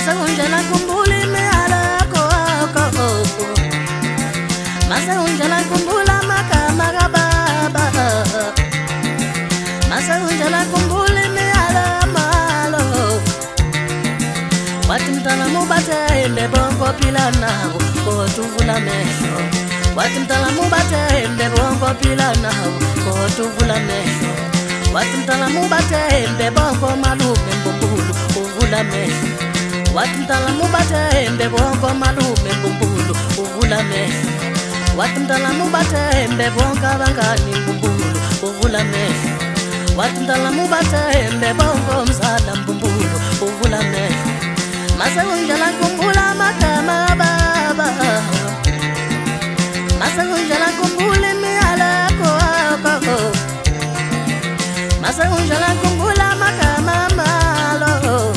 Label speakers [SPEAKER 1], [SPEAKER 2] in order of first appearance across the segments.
[SPEAKER 1] Masa unjala kumbuli me ala ko ko. Masa unjala kumbula makama baba. Masa unjala kumbuli me ala malo. Watimtala mubate ende bongo pilana ko tuvula mesho. Watimtala mubate ende bongo pilana ko tuvula mesho. Watimtala mubate ende bongo malume mbumbulu uvula mesho. Watimtala mubate ende bongo malume mbumbulu uvula mesho. Watimtala mubate ende bongo bangani mbumbulu uvula mesho. Watimtala mubate ende bongo msala mbumbulu uvula mesho. Masa unjala kumbula makama baba. Masa unjala kumbule me ala ko. Masa unjala kumbula makama malo.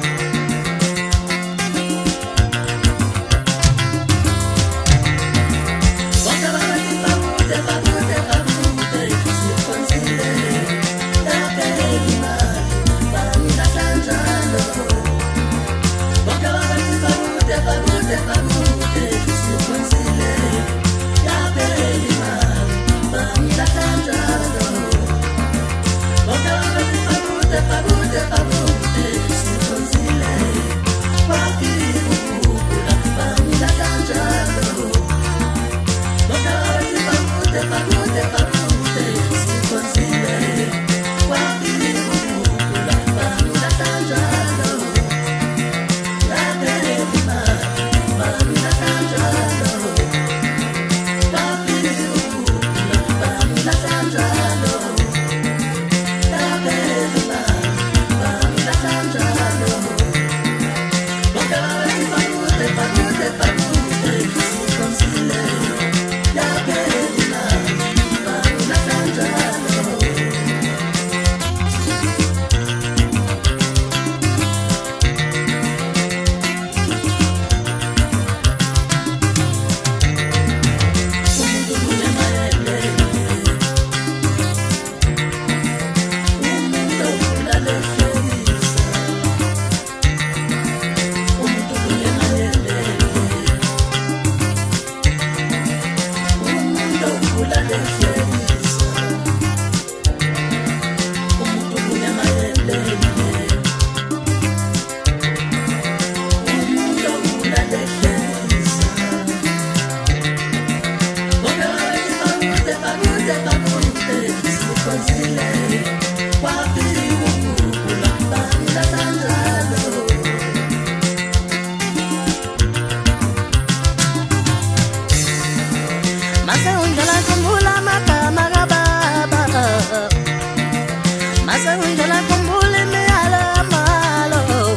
[SPEAKER 1] Masa unjala kumbula makama baba. Masa unjala kumbule me ala malo.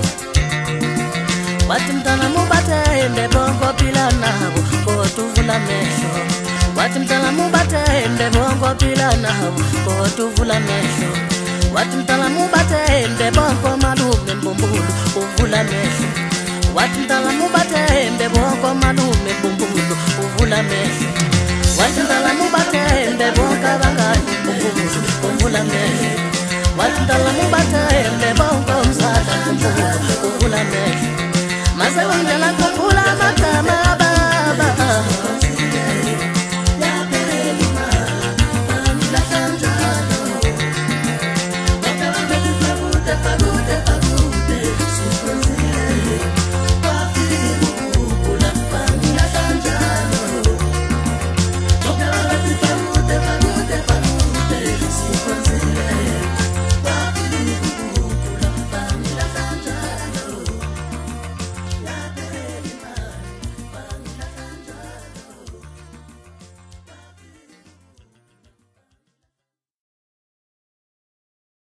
[SPEAKER 1] Watimtala mubate ende bongo pilana ko tuvula mesho. Watimtala mubate ende bongo pilana ko tuvula mesho. Watimtala mubate ende bongo malume mbumbulu uvula mesho. Watimtala mubate ende bongo malume mbumbulu uvula mesho. Watimtala mubate ende bongo bangani mbumbulu uvula mesho. Watimtala mubate ende bongo msala mbumbulu uvula mesho. Masa unjala kumbula